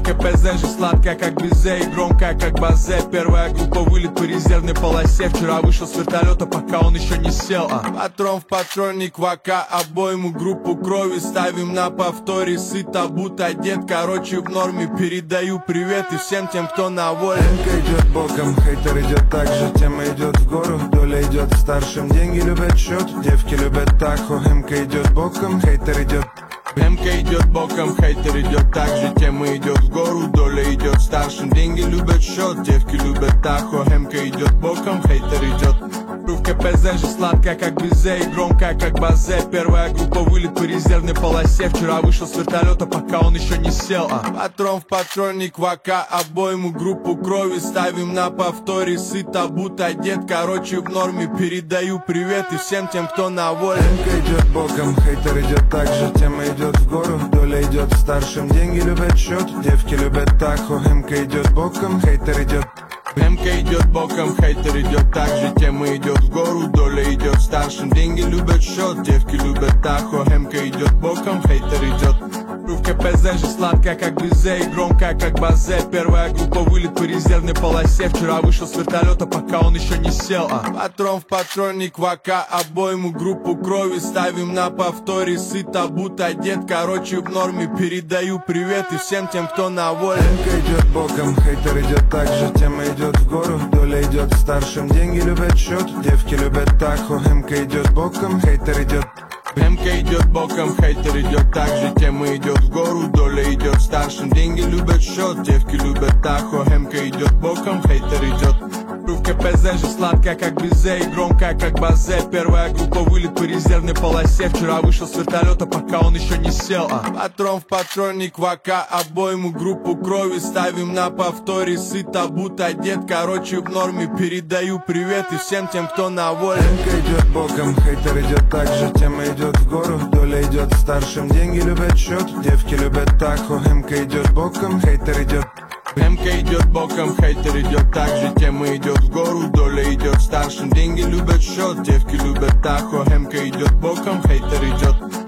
КПЗ же сладкая, как безе, и громкая, как базе. Первая группа вылет по резервной полосе. Вчера вышел с вертолета, пока он еще не сел. Патрон в патронник, ВК, обойму, группу крови ставим на повторе. Сыто, будто одет, короче в норме. Передаю привет и всем тем, кто на воле. МК идет боком, хейтер идет так же. Тема идет в гору, доля идет старшим. Деньги любят счет, девки любят тахо. МК идет боком, хейтер идет. МК идет боком, хейтер идет так же. Тема идет в гору, доля идет старшим. Деньги любят счет, девки любят тахо. МК идет боком, хейтер идет. В КПЗ же сладкая, как безе, и громкая, как базе. Первая группа вылет по резервной полосе. Вчера вышел с вертолета, пока он еще не сел. Патрон в патронник, ВК, обойму, группу крови ставим на повторе. Сыто, будто одет, короче в норме. Передаю привет и всем тем, кто на воле. МК идет боком, хейтер идет так же. Тема идет в гору, доля идет старшим. Деньги любят счет, девки любят тахо. МК идет боком, хейтер идет. МК идет боком, хейтер идет так же. Тема идет в гору, доля идет старшим. Деньги любят счет, девки любят тахо. МК идет боком, хейтер идет. В КПЗ же сладкая, как безе, и громкая, как базе. Первая группа вылет по резервной полосе. Вчера вышел с вертолета, пока он еще не сел. Патрон в патронник, ВК, обойму, группу крови ставим на повторе. Сыто, будто одет, короче в норме. Передаю привет и всем тем, кто на воле. МК идет боком, хейтер идет так же. Тема идет в гору, доля идет старшим. Деньги любят счет, девки любят тахо. МК идет боком, хейтер идет. МК идет боком, хейтер идет так же. Тема идет в гору, доля идет старшим. Деньги любят счет, девки любят тахо. МК идет боком, хейтер идет. В КПЗ же сладкая, как безе, и громкая, как базе. Первая группа вылет по резервной полосе. Вчера вышел с вертолета, пока он еще не сел. Патрон в патронник, ВК, обойму, группу крови ставим на повторе. Сыто, будто одет, короче в норме. Передаю привет и всем тем, кто на воле. МК идет боком, хейтер идет так же. Тема идет в гору, доля идет старшим. Деньги любят счет, девки любят тахо. МК идет боком, хейтер идет. МК идет боком, хейтер идет так же. Тема идет в гору, доля идет старшим. Деньги любят счет, девки любят тахо. МК идет боком, хейтер идет.